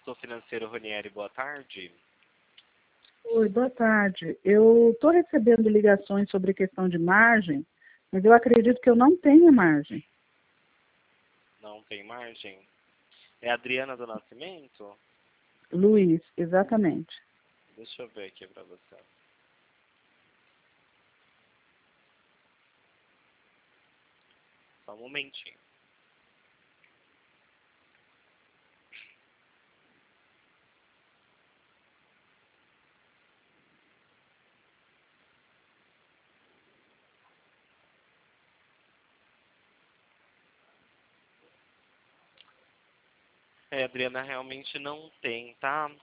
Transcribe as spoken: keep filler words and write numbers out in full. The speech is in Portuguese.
Gestor financeiro Ronieri, boa tarde. Oi, boa tarde. Eu estou recebendo ligações sobre questão de margem, mas eu acredito que eu não tenho margem. Não tem margem? É a Adriana do Nascimento? Luiz, exatamente. Deixa eu ver aqui para você. Só um momentinho. É, Adriana, realmente não tem, tá?